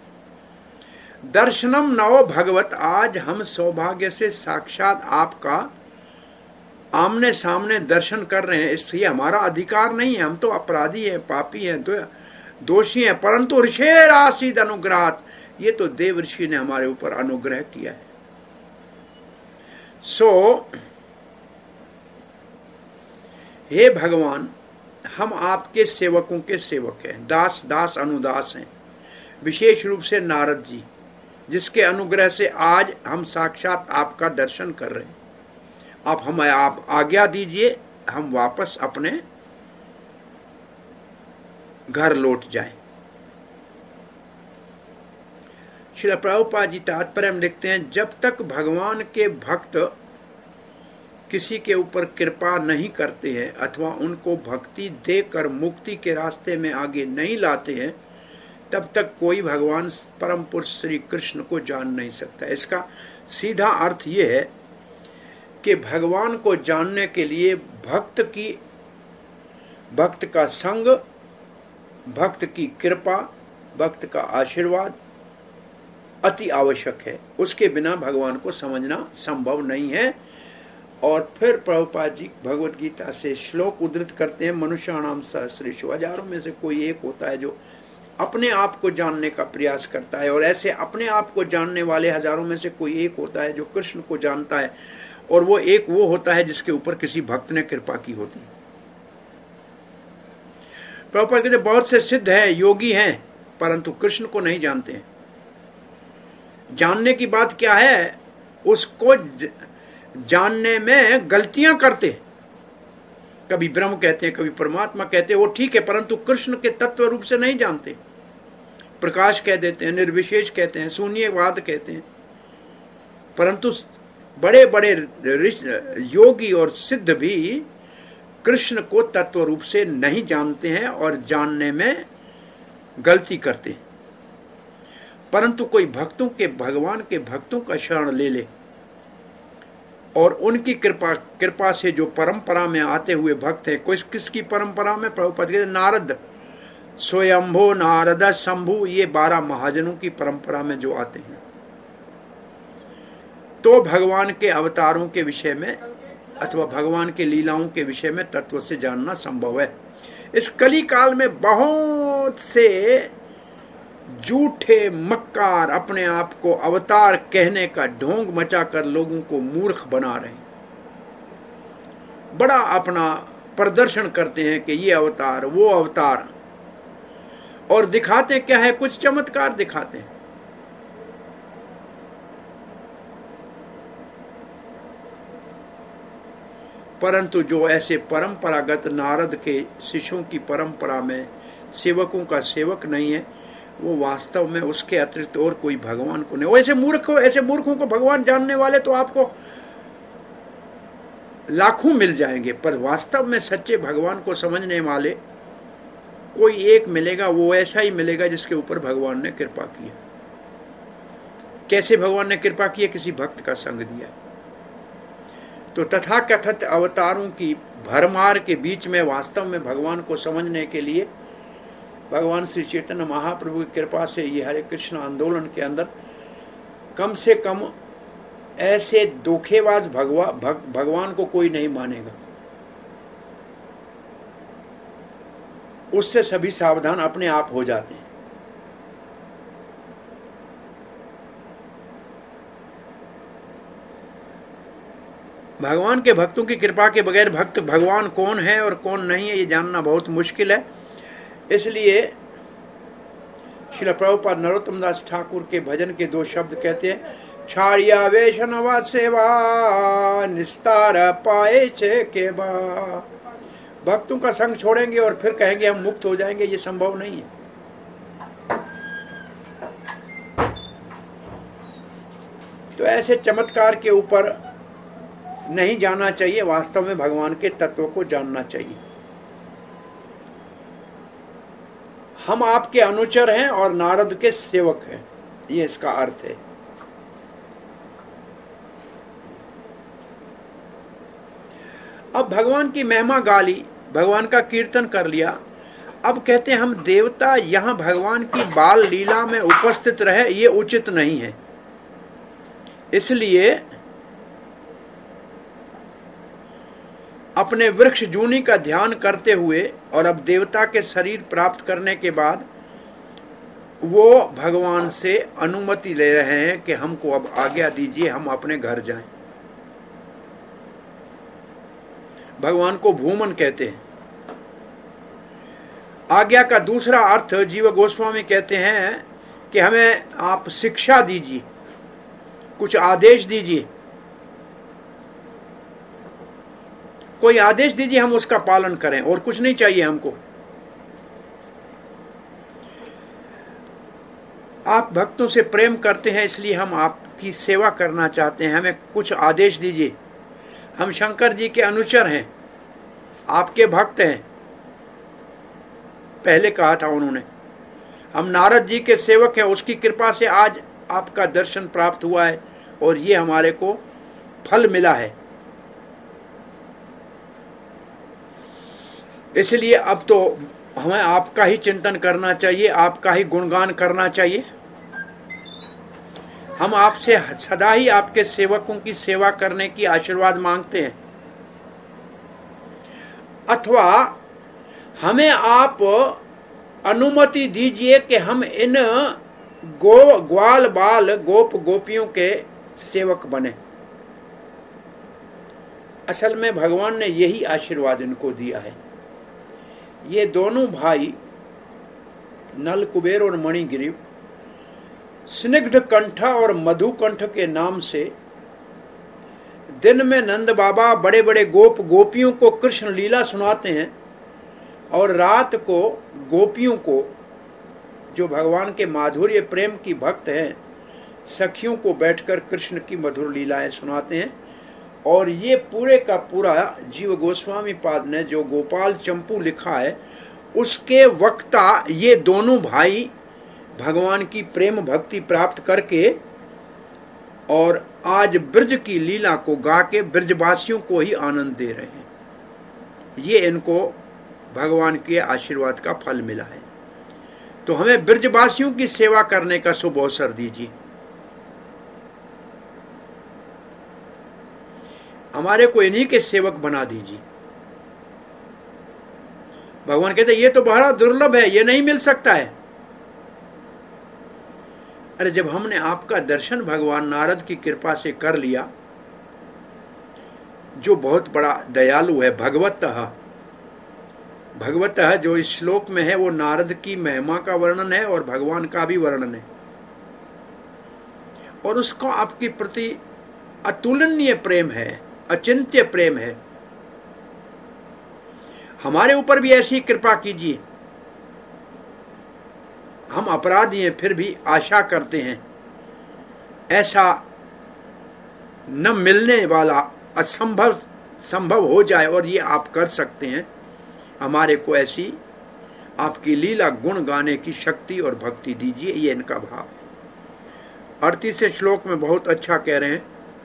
दर्शनम नव भगवत, आज हम सौभाग्य से साक्षात आपका आमने सामने दर्शन कर रहे हैं। इसलिए हमारा अधिकार नहीं है, हम तो अपराधी हैं, पापी हैं, दोषी हैं, परंतु ऋषि आसीद अनुग्रहात्, ये तो देव ऋषि ने हमारे ऊपर अनुग्रह किया है। सो हे भगवान, हम आपके सेवकों के सेवक हैं, दास दास अनुदास हैं। विशेष रूप से नारद जी, जिसके अनुग्रह से आज हम साक्षात आपका दर्शन कर रहे हैं। आप हमें आप आज्ञा दीजिए, हम वापस अपने घर लौट जाएं। श्रील प्रभुपाद जी तात्पर्य में लिखते हैं, जब तक भगवान के भक्त किसी के ऊपर कृपा नहीं करते हैं अथवा उनको भक्ति देकर मुक्ति के रास्ते में आगे नहीं लाते हैं, तब तक कोई भगवान परम पुरुष श्री कृष्ण को जान नहीं सकता। इसका सीधा अर्थ ये है कि भगवान को जानने के लिए भक्त का संग, भक्त की कृपा, भक्त का आशीर्वाद अति आवश्यक है। उसके बिना भगवान को समझना संभव नहीं है। और फिर प्रभुपाद जी भगवत गीता से श्लोक उद्धृत करते हैं, मनुष्याणाम सहस्रेषु, हजारों में से कोई एक होता है जो अपने आप को जानने का प्रयास करता है, और ऐसे अपने आप को जानने वाले हजारों में से कोई एक होता है जो कृष्ण को जानता है, और वो एक वो होता है जिसके ऊपर किसी भक्त ने कृपा की होती है। प्रभुपाद कहते बहुत से सिद्ध हैं, योगी हैं, परंतु कृष्ण को नहीं जानते हैं। जानने की बात क्या है, उसको जानने में गलतियां करते, कभी ब्रह्म कहते हैं, कभी परमात्मा कहते हैं, वो ठीक है, परंतु कृष्ण के तत्व रूप से नहीं जानते। प्रकाश कह देते हैं, निर्विशेष कहते हैं, शून्यवाद कहते हैं, परंतु बड़े बड़े योगी और सिद्ध भी कृष्ण को तत्व रूप से नहीं जानते हैं और जानने में गलती करते हैं। परंतु कोई भगवान के भक्तों का शरण ले ले और उनकी कृपा से जो परंपरा में आते हुए भक्त हैं, किसकी परंपरा में, प्रभुपाद कहते नारद, स्वयंभो, नारद, शंभु, ये 12 महाजनों की परंपरा में जो आते हैं, तो भगवान के अवतारों के विषय में अथवा भगवान के लीलाओं के विषय में तत्व से जानना संभव है। इस कली काल में बहुत से झूठे मक्कार अपने आप को अवतार कहने का ढोंग मचाकर लोगों को मूर्ख बना रहे हैं, बड़ा अपना प्रदर्शन करते हैं कि ये अवतार, वो अवतार, और दिखाते क्या है, कुछ चमत्कार दिखाते हैं। परंतु जो ऐसे परंपरागत नारद के शिष्यों की परंपरा में सेवकों का सेवक नहीं है, वो वास्तव में उसके अतिरिक्त और कोई भगवान को नहीं। ऐसे मूर्खों को भगवान जानने वाले तो आपको लाखों मिल जाएंगे, पर वास्तव में सच्चे भगवान को समझने वाले कोई एक मिलेगा, वो ऐसा ही मिलेगा जिसके ऊपर भगवान ने कृपा की है। कैसे भगवान ने कृपा की है? किसी भक्त का संग दिया। तो तथाकथित अवतारों की भरमार के बीच में वास्तव में भगवान को समझने के लिए भगवान श्री चैतन्य महाप्रभु की कृपा से ये हरे कृष्ण आंदोलन के अंदर कम से कम ऐसे धोखेबाज भगवान को कोई नहीं मानेगा। उससे सभी सावधान अपने आप हो जाते हैं। भगवान के भक्तों की कृपा के बगैर भक्त भगवान कौन है और कौन नहीं है ये जानना बहुत मुश्किल है। इसलिए श्रील प्रभुपाद नरोत्तम दास ठाकुर के भजन के 2 शब्द कहते हैं, छाड़िया वैष्णव सेवा निस्तार पाए छे के बा। भक्तों का संग छोड़ेंगे और फिर कहेंगे हम मुक्त हो जाएंगे, ये संभव नहीं है। तो ऐसे चमत्कार के ऊपर नहीं जाना चाहिए, वास्तव में भगवान के तत्व को जानना चाहिए। हम आपके अनुचर हैं और नारद के सेवक हैं, ये इसका अर्थ है। अब भगवान की महिमा गा ली, भगवान का कीर्तन कर लिया, अब कहते हैं हम देवता यहां भगवान की बाल लीला में उपस्थित रहे, ये उचित नहीं है। इसलिए अपने वृक्ष जूनी का ध्यान करते हुए और अब देवता के शरीर प्राप्त करने के बाद वो भगवान से अनुमति ले रहे हैं कि हमको अब आज्ञा दीजिए, हम अपने घर जाएं। भगवान को भूमन कहते हैं। आज्ञा का दूसरा अर्थ जीव गोस्वामी कहते हैं कि हमें आप शिक्षा दीजिए, कुछ आदेश दीजिए, कोई आदेश दीजिए, हम उसका पालन करें, और कुछ नहीं चाहिए हमको। आप भक्तों से प्रेम करते हैं, इसलिए हम आपकी सेवा करना चाहते हैं, हमें कुछ आदेश दीजिए, हम शंकर जी के अनुचर हैं, आपके भक्त हैं, पहले कहा था उन्होंने। हम नारद जी के सेवक हैं, उसकी कृपा से आज आपका दर्शन प्राप्त हुआ है और ये हमारे को फल मिला है। इसलिए अब तो हमें आपका ही चिंतन करना चाहिए, आपका ही गुणगान करना चाहिए। हम आपसे सदा ही आपके सेवकों की सेवा करने की आशीर्वाद मांगते हैं, अथवा हमें आप अनुमति दीजिए कि हम इन ग्वाल बाल गोप गोपियों के सेवक बने। असल में भगवान ने यही आशीर्वाद इनको दिया है। ये दोनों भाई नल कुबेर और मणिग्रीव स्निग्ध कंठ और मधु कंठ के नाम से दिन में नंद बाबा बड़े बड़े गोप गोपियों को कृष्ण लीला सुनाते हैं और रात को गोपियों को, जो भगवान के माधुर्य प्रेम की भक्त हैं, सखियों को बैठकर कृष्ण की मधुर लीलाएं सुनाते हैं। और ये पूरे का पूरा जीव गोस्वामी पाद ने जो गोपाल चंपू लिखा है उसके वक्ता ये दोनों भाई भगवान की प्रेम भक्ति प्राप्त करके और आज ब्रज की लीला को गा के ब्रजवासियों को ही आनंद दे रहे हैं। ये इनको भगवान के आशीर्वाद का फल मिला है। तो हमें ब्रजवासियों की सेवा करने का शुभ अवसर दीजिए। हमारे को इन्हीं के सेवक बना दीजिए। भगवान कहते ये तो बड़ा दुर्लभ है, ये नहीं मिल सकता है। अरे जब हमने आपका दर्शन भगवान नारद की कृपा से कर लिया, जो बहुत बड़ा दयालु है, भगवतः जो इस श्लोक में है वो नारद की महिमा का वर्णन है और भगवान का भी वर्णन है, और उसको आपके प्रति अतुलनीय प्रेम है, अचिंत्य प्रेम है। हमारे ऊपर भी ऐसी कृपा कीजिए। हम अपराधी हैं फिर भी आशा करते हैं, ऐसा न मिलने वाला असंभव संभव हो जाए और ये आप कर सकते हैं। हमारे को ऐसी आपकी लीला गुण गाने की शक्ति और भक्ति दीजिए, ये इनका भाव है। 38वें श्लोक में बहुत अच्छा कह रहे हैं,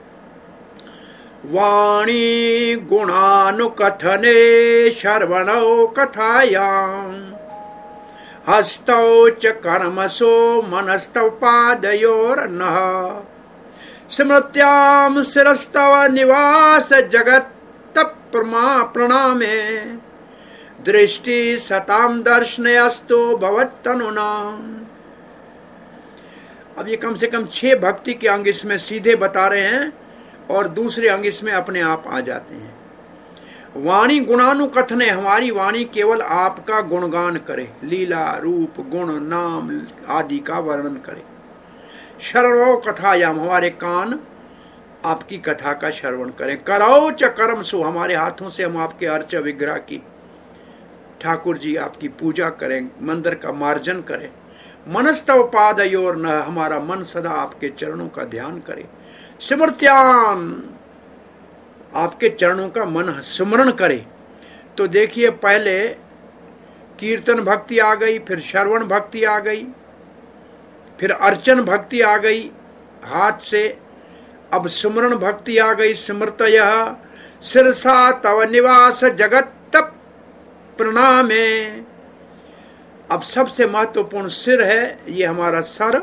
वाणी गुणानुकथने शर्वणौ कथायां हस्तौ च कर्मसो मनस्तव पादयोर्नः स्मृत्यां शिरस्तव निवास जगत प्रणामे दृष्टि सताम दर्शनयस्तु भवत्तनुनाम। अब ये कम से कम 6 भक्ति के अंग इसमें सीधे बता रहे हैं और दूसरे अंग इसमें अपने आप आ जाते हैं। वाणी गुणानुकथने, हमारी वाणी केवल आपका गुणगान करे, लीला रूप गुण नाम आदि का वर्णन करे। शरणो कथायाम, हमारे कान आपकी कथा का श्रवण करें। करौ च कर्म सु, हमारे हाथों से हम आपके अर्च विग्रह की, ठाकुर जी आपकी पूजा करें, मंदिर का मार्जन करें। मनस्तव पादयोर न, हमारा मन सदा आपके चरणों का ध्यान करे। स्मृत्यान, आपके चरणों का मन स्मरण करे। तो देखिए पहले कीर्तन भक्ति आ गई, फिर श्रवण भक्ति आ गई, फिर अर्चन भक्ति आ गई हाथ से, अब स्मरण भक्ति आ गई। स्मृतयः शिरसा तव निवास जगत प्रणामे। अब सबसे महत्वपूर्ण सिर है, ये हमारा सर,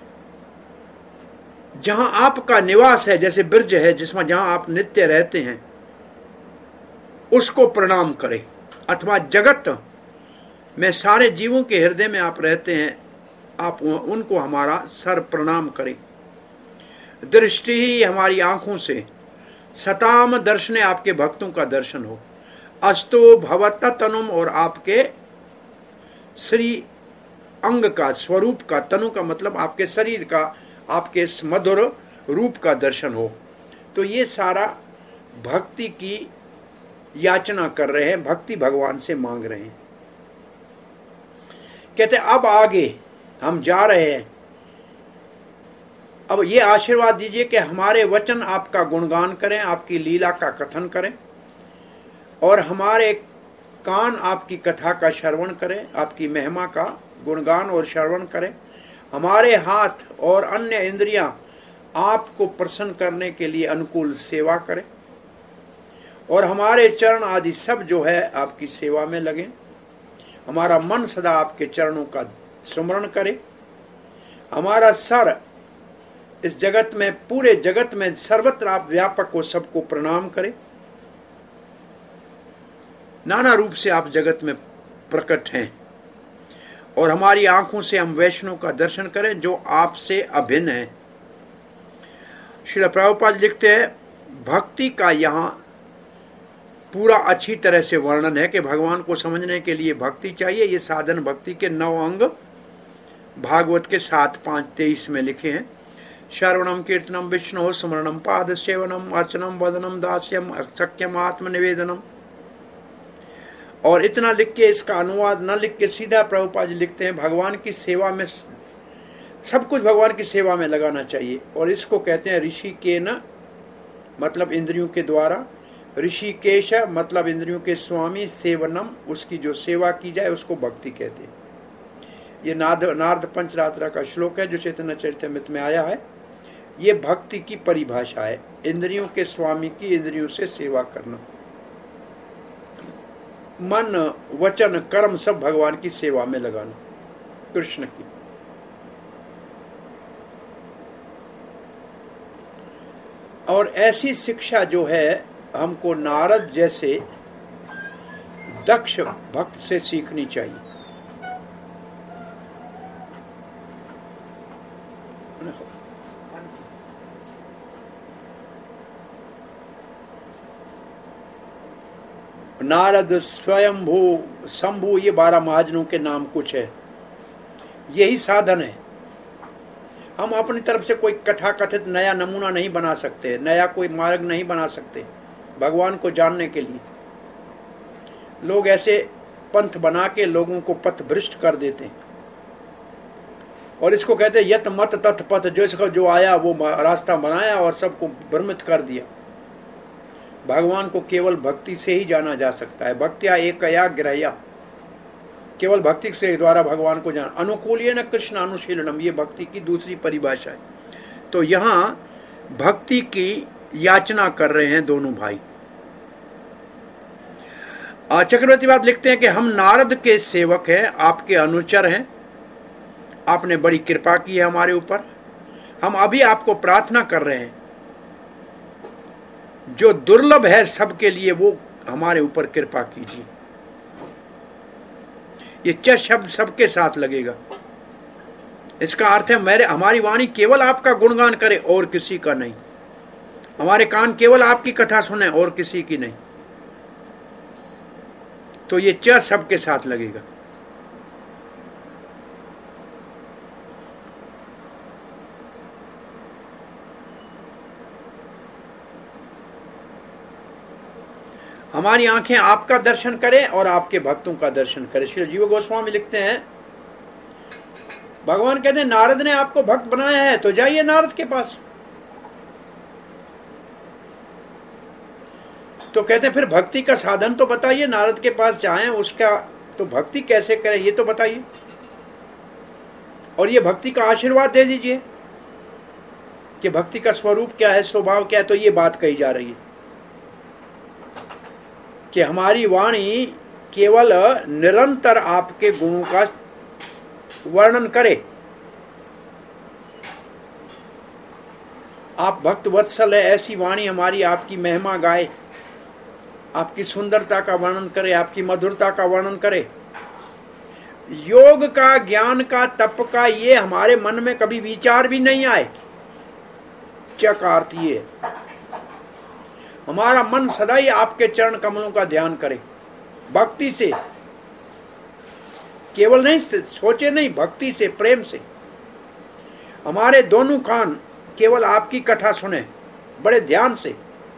जहां आपका निवास है, जैसे ब्रज है जिसमें जहां आप नित्य रहते हैं, उसको प्रणाम करें। अथवा जगत में सारे जीवों के हृदय में आप रहते हैं, आप उनको हमारा सर प्रणाम करें। दृष्टि ही हमारी आंखों से, सताम दर्शने, आपके भक्तों का दर्शन हो। अस्तु भवत तनुम, और आपके श्री अंग का, स्वरूप का, तनु का मतलब आपके शरीर का, आपके मधुर रूप का दर्शन हो। तो ये सारा भक्ति की याचना कर रहे हैं, भक्ति भगवान से मांग रहे हैं। कहते अब आगे हम जा रहे हैं अब ये आशीर्वाद दीजिए कि हमारे वचन आपका गुणगान करें, आपकी लीला का कथन करें, और हमारे कान आपकी कथा का श्रवण करें, आपकी महिमा का गुणगान और श्रवण करें। हमारे हाथ और अन्य इंद्रियां आपको प्रसन्न करने के लिए अनुकूल सेवा करें, और हमारे चरण आदि सब जो है आपकी सेवा में लगे। हमारा मन सदा आपके चरणों का स्मरण करे। हमारा सर इस जगत में, पूरे जगत में सर्वत्र आप व्यापक हो, सबको प्रणाम करे। नाना रूप से आप जगत में प्रकट हैं, और हमारी आंखों से हम वैष्णव का दर्शन करें जो आपसे अभिन्न है। श्रील प्रभुपाद लिखते हैं, भक्ति का यहाँ पूरा अच्छी तरह से वर्णन है कि भगवान को समझने के लिए भक्ति चाहिए। ये साधन भक्ति के 9 अंग भागवत के 7:5-23 में लिखे हैं। श्रवणम कीर्तनम विष्णु स्मरणम पाद सेवनम अर्चनम वदनम दास्यम सख्यम आत्मनिवेदनम। और इतना लिख के, इसका अनुवाद न लिख के सीधा प्रभुपाद जी लिखते हैं, भगवान की सेवा में सब कुछ भगवान की सेवा में लगाना चाहिए। और इसको कहते हैं ऋषिकेन, मतलब इंद्रियों के द्वारा, ऋषिकेश मतलब इंद्रियों के स्वामी, सेवनम उसकी जो सेवा की जाए उसको भक्ति कहते हैं। ये नारद पंचरात्रा का श्लोक है जो चैतन्य चरितमृत में आया है। ये भक्ति की परिभाषा है, इंद्रियों के स्वामी की इंद्रियों से सेवा करना। मन वचन कर्म सब भगवान की सेवा में लगाना, कृष्ण की। और ऐसी शिक्षा जो है हमको नारद जैसे दक्ष भक्त से सीखनी चाहिए। नारद, स्वयंभू, शंभू, ये 12 महाजनों के नाम कुछ है। यही साधन है। हम अपनी तरफ से कोई कथा कथित नया नमूना नहीं बना सकते, नया कोई मार्ग नहीं बना सकते भगवान को जानने के लिए। लोग ऐसे पंथ बना के लोगों को पथ भ्रष्ट कर देते हैं, और इसको कहते हैं यत मत तथ पथ। जो इसका जो आया वो रास्ता बनाया और सबको भ्रमित कर दिया। भगवान को केवल भक्ति से ही जाना जा सकता है। भक्त्या एकया ग्रह्या, केवल भक्ति से द्वारा भगवान को जाना। अनुकूल्येन कृष्ण अनुशीलनम, ये भक्ति की दूसरी परिभाषा है। तो यहाँ भक्ति की याचना कर रहे हैं दोनों भाई। चक्रवर्ती बात लिखते हैं कि हम नारद के सेवक हैं, आपके अनुचर हैं। आपने बड़ी कृपा की है हमारे ऊपर। हम अभी आपको प्रार्थना कर रहे हैं, जो दुर्लभ है सबके लिए, वो हमारे ऊपर कृपा कीजिए। ये च शब्द सबके साथ लगेगा। इसका अर्थ है हमारी वाणी केवल आपका गुणगान करे और किसी का नहीं। हमारे कान केवल आपकी कथा सुने और किसी की नहीं। तो ये च सबके साथ लगेगा। हमारी आंखें आपका दर्शन करें और आपके भक्तों का दर्शन करें। श्री जीव गोस्वामी लिखते हैं, भगवान कहते हैं नारद ने आपको भक्त बनाया है, तो जाइए नारद के पास। तो कहते हैं फिर भक्ति का साधन तो बताइए, नारद के पास जाएं, उसका तो भक्ति कैसे करें ये तो बताइए, और ये भक्ति का आशीर्वाद दे दीजिए कि भक्ति का स्वरूप क्या है, स्वभाव क्या है। तो ये बात कही जा रही है कि हमारी वाणी केवल निरंतर आपके गुणों का वर्णन करे। आप भक्त वत्सल है, ऐसी वाणी हमारी आपकी महिमा गाए, आपकी सुंदरता का वर्णन करे, आपकी मधुरता का वर्णन करे। योग का, ज्ञान का, तप का ये हमारे मन में कभी विचार भी नहीं आए। च का अर्थ ये, हमारा मन सदा ही आपके चरण कमलों का ध्यान करे, भक्ति से, केवल नहीं सोचे नहीं, भक्ति से, प्रेम से। हमारे दोनों कान केवल आपकी कथा सुने, बड़े ध्यान से।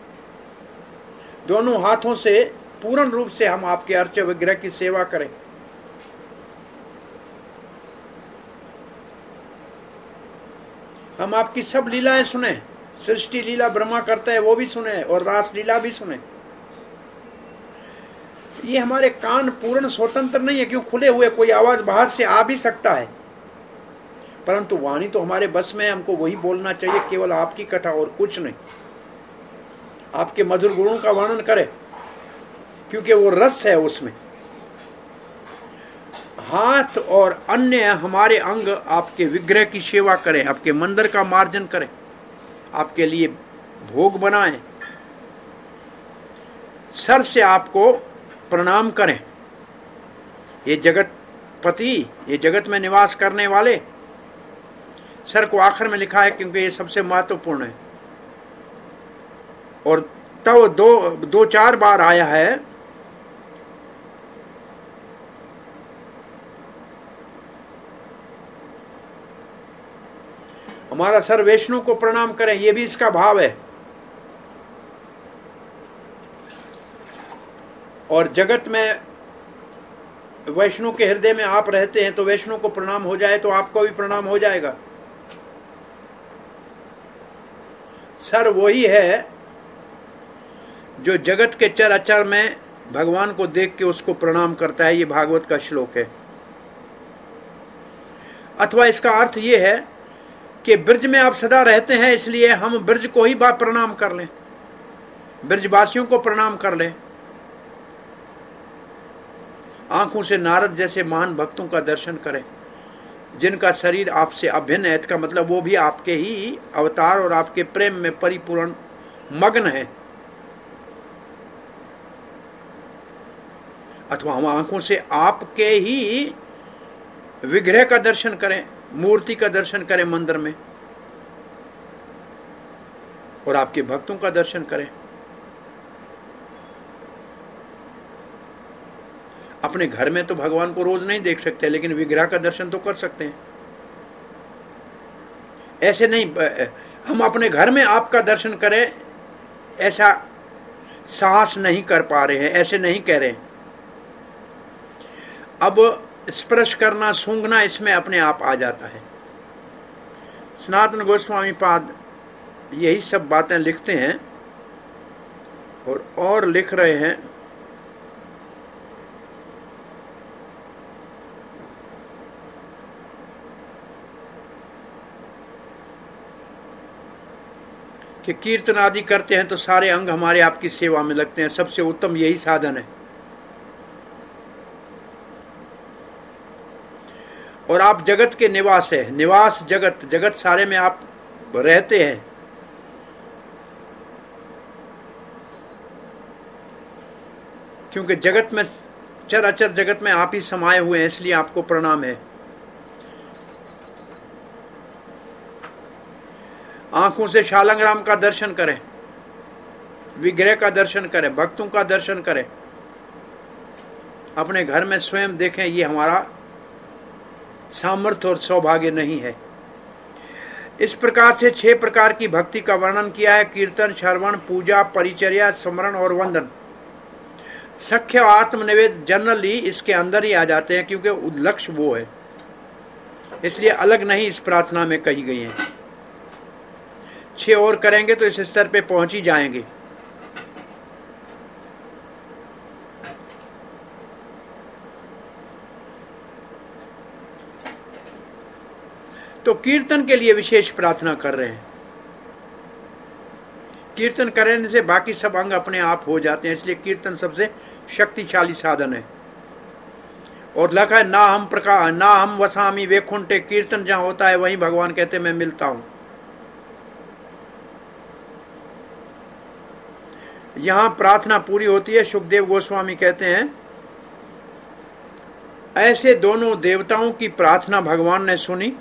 दोनों हाथों से पूर्ण रूप से हम आपके अर्च विग्रह की सेवा करें। हम आपकी सब लीलाएं सुने, सृष्टि लीला ब्रह्मा करता है वो भी सुने और रास लीला भी सुने। ये हमारे कान पूर्ण स्वतंत्र नहीं है, क्यों खुले हुए, कोई आवाज बाहर से आ भी सकता है, परंतु वाणी तो हमारे बस में है, हमको वही बोलना चाहिए, केवल आपकी कथा और कुछ नहीं। आपके मधुर गुणों का वर्णन करें, क्योंकि वो रस है उसमें। हाथ और अन्य हमारे अंग आपके विग्रह की सेवा करें, आपके मंदिर का मार्जन करें, आपके लिए भोग बनाएं, सर से आपको प्रणाम करें। ये जगत पति, ये जगत में निवास करने वाले, सर को आखिर में लिखा है क्योंकि ये सबसे महत्वपूर्ण है। और तब दो चार बार आया है, हमारा सर वैष्णव को प्रणाम करें, ये भी इसका भाव है। और जगत में वैष्णव के हृदय में आप रहते हैं, तो वैष्णव को प्रणाम हो जाए तो आपको भी प्रणाम हो जाएगा। सर वही है जो जगत के चर अचर में भगवान को देख के उसको प्रणाम करता है। ये भागवत का श्लोक है। अथवा इसका अर्थ ये है कि ब्रज में आप सदा रहते हैं, इसलिए हम ब्रज को ही प्रणाम कर लें, ब्रजवासियों को प्रणाम कर लें। आंखों से नारद जैसे महान भक्तों का दर्शन करें, जिनका शरीर आपसे अभिन्न है, इसका मतलब वो भी आपके ही अवतार और आपके प्रेम में परिपूर्ण मग्न है। अथवा हम आंखों से आपके ही विग्रह का दर्शन करें, मूर्ति का दर्शन करें मंदिर में, और आपके भक्तों का दर्शन करें। अपने घर में तो भगवान को रोज नहीं देख सकते, लेकिन विग्रह का दर्शन तो कर सकते हैं। ऐसे नहीं हम अपने घर में आपका दर्शन करें, ऐसा साहस नहीं कर पा रहे हैं, ऐसे नहीं कह रहे। अब स्पर्श करना, सूंघना इसमें अपने आप आ जाता है। सनातन गोस्वामी पाद यही सब बातें लिखते हैं और लिख रहे हैं कि कीर्तन आदि करते हैं तो सारे अंग हमारे आपकी सेवा में लगते हैं। सबसे उत्तम यही साधन है। और आप जगत के निवास है, निवास जगत, जगत सारे में आप रहते हैं। क्योंकि जगत में, चर अचर जगत में आप ही समाये हुए हैं, इसलिए आपको प्रणाम है। आंखों से शालंग्राम का दर्शन करें, विग्रह का दर्शन करें, भक्तों का दर्शन करें, अपने घर में स्वयं देखें। ये हमारा सामर्थ्य और सौभाग्य नहीं है। इस प्रकार से 6 प्रकार की भक्ति का वर्णन किया है। कीर्तन, श्रवण, पूजा, परिचर्या, स्मरण और वंदन। सख्य आत्मनिवेद जनरली इसके अंदर ही आ जाते हैं, क्योंकि लक्ष्य वो है, इसलिए अलग नहीं इस प्रार्थना में कही गई है। 6 और करेंगे तो इस स्तर पे पहुंच ही जाएंगे। तो कीर्तन के लिए विशेष प्रार्थना कर रहे हैं। कीर्तन करने से बाकी सब अंग अपने आप हो जाते हैं, इसलिए कीर्तन सबसे शक्तिशाली साधन है। और लिखा है ना हम वसामी वैकुंठे, कीर्तन जहां होता है वहीं भगवान कहते मैं मिलता हूं। यहां प्रार्थना पूरी होती है। सुखदेव गोस्वामी कहते हैं, ऐसे दोनों देवताओं की प्रार्थना भगवान ने सुनी।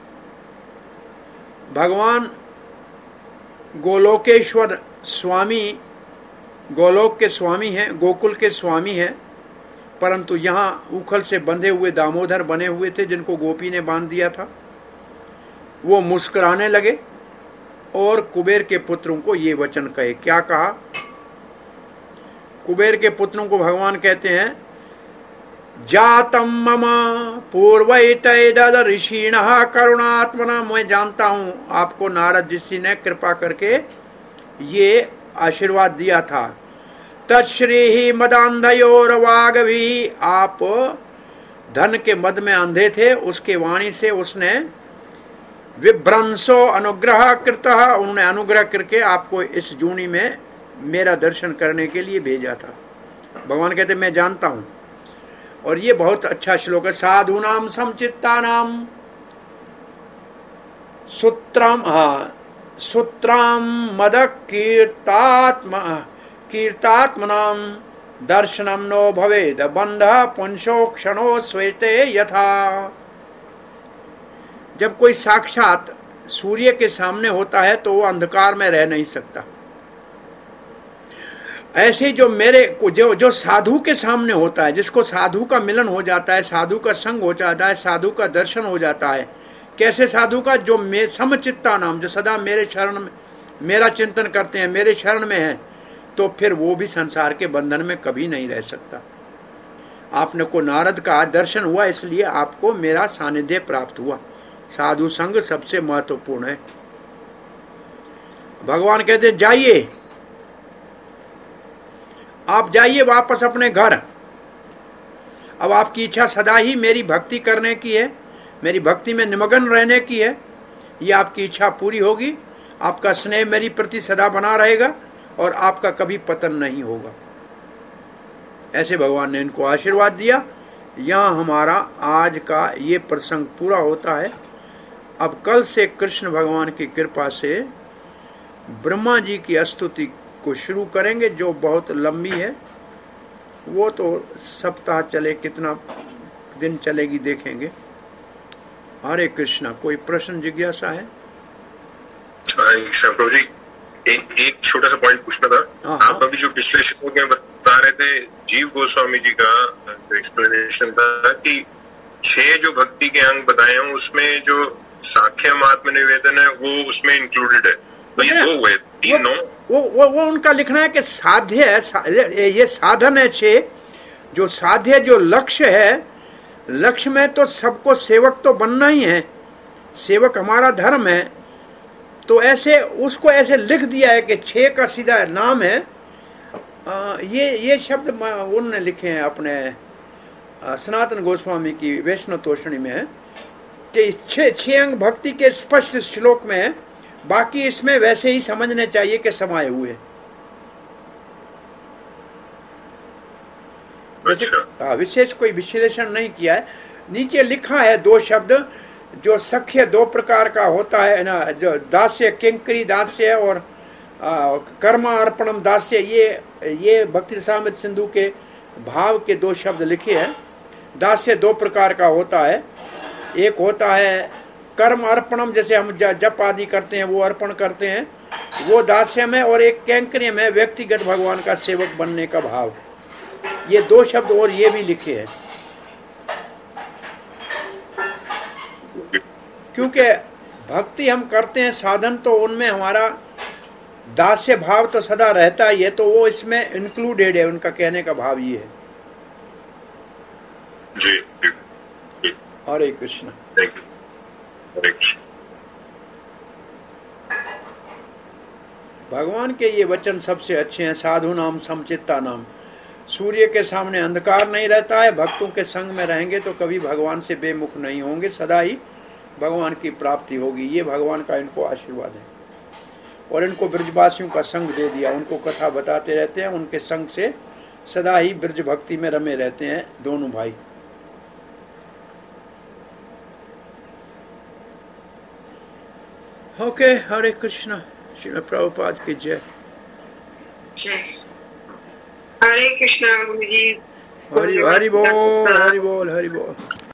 भगवान गोलोकेश्वर स्वामी, गोलोक के स्वामी हैं, गोकुल के स्वामी हैं, परंतु यहाँ उखल से बंधे हुए दामोदर बने हुए थे, जिनको गोपी ने बांध दिया था। वो मुस्कुराने लगे और कुबेर के पुत्रों को ये वचन कहे। क्या कहा? कुबेर के पुत्रों को भगवान कहते हैं जातम मम पूर्वैतैदद ऋषिणः करुणात्मना, मैं जानता हूं आपको नारद ऋषि ने कृपा करके ये आशीर्वाद दिया था। तत्श्री मदांधयोर वागवी, आप धन के मद में अंधे थे, उसके वाणी से उसने विभ्रंशो अनुग्रह कृतः, उन्होंने अनुग्रह करके आपको इस जूनी में मेरा दर्शन करने के लिए भेजा था। भगवान कहते मैं जानता हूं। और ये बहुत अच्छा श्लोक है। साधुनाम समचित्तानाम सूत्रम सूत्राम मद कीर्तात्मनाम दर्शनम नो भवेद बंध पुंसो क्षणो श्वेते यथा। जब कोई साक्षात सूर्य के सामने होता है तो वो अंधकार में रह नहीं सकता। ऐसे जो मेरे को जो साधु के सामने होता है, जिसको साधु का मिलन हो जाता है, साधु का संग हो जाता है, साधु का दर्शन हो जाता है। कैसे साधु का? जो समचित्ता नाम, जो सदा मेरे शरण में मेरा चिंतन करते हैं, मेरे शरण में है, तो फिर वो भी संसार के बंधन में कभी नहीं रह सकता। आपने को नारद का दर्शन हुआ, इसलिए आपको मेरा सानिध्य प्राप्त हुआ। साधु संग सबसे महत्वपूर्ण है। भगवान कहते जाइए, आप जाइए वापस अपने घर। अब आपकी इच्छा सदा ही मेरी भक्ति करने की है, मेरी भक्ति में निमग्न रहने की है। ये आपकी इच्छा पूरी होगी। आपका स्नेह मेरी प्रति सदा बना रहेगा और आपका कभी पतन नहीं होगा। ऐसे भगवान ने इनको आशीर्वाद दिया। यहाँ हमारा आज का ये प्रसंग पूरा होता है। अब कल से कृष्ण भगवान की कृपा से ब्रह्मा जी की स्तुति को शुरू करेंगे, जो बहुत लंबी है। वो तो सप्ताह चले, कितना दिन चलेगी देखेंगे। हरे कृष्णा। कोई प्रश्न जिज्ञासा है? प्रभु जी, एक छोटा सा पॉइंट पूछना था। आप अभी जो पिछले श्लोक में बता रहे थे, जीव गोस्वामी जी का जो एक्सप्लेनेशन था कि 6 जो भक्ति के अंग बताए हैं उसमें जो साख्यम आत्मनिवेदन है वो उसमें इंक्लूडेड है। तो ये दो हुए, 3 9। वो उनका लिखना है कि साध्य है, ये साधन है 6। जो साध्य, जो लक्ष्य है, लक्ष्य में तो सबको सेवक तो बनना ही है, सेवक हमारा धर्म है। तो ऐसे उसको ऐसे लिख दिया है कि 6 का सीधा नाम है। ये शब्द उन्होंने लिखे हैं अपने सनातन गोस्वामी की वैष्णव तोषणी में है कि 6 अंग भक्ति के स्पष्ट श्लोक में है। बाकी इसमें वैसे ही समझने चाहिए कि समाये हुए। अच्छा। विशेष कोई विश्लेषण नहीं किया है। नीचे लिखा है 2 शब्द, जो सख्य 2 प्रकार का होता है ना, जो दास्य, किंकरी दास्य और कर्मा अर्पणम दास्य। ये भक्ति रसामृत सिंधु के भाव के 2 शब्द लिखे हैं। दास्य 2 प्रकार का होता है। एक होता है कर्म अर्पणम, जैसे हम जप आदि करते हैं वो अर्पण करते हैं, वो दास्य में। और एक कैंकर्य में व्यक्तिगत भगवान का सेवक बनने का भाव। ये 2 शब्द और ये भी लिखे हैं। क्योंकि भक्ति हम करते हैं साधन, तो उनमें हमारा दास्य भाव तो सदा रहता ही है, तो वो इसमें इंक्लूडेड है। उनका कहने का भाव ये है। हरे कृष्ण। भगवान के ये वचन सबसे अच्छे हैं। साधु नाम समचित्ता नाम। सूर्य के सामने अंधकार नहीं रहता है। भक्तों के संग में रहेंगे तो कभी भगवान से बेमुख नहीं होंगे, सदा ही भगवान की प्राप्ति होगी। ये भगवान का इनको आशीर्वाद है। और इनको ब्रजवासियों का संग दे दिया। उनको कथा बताते रहते हैं, उनके संग से सदा ही ब्रज भक्ति में रमे रहते हैं दोनों भाई। ओके, हरे कृष्णा। श्रील प्रभुपाद की जय। हरे कृष्णा गुरु जी। हरि बोल, हरि बोल, हरि बोल।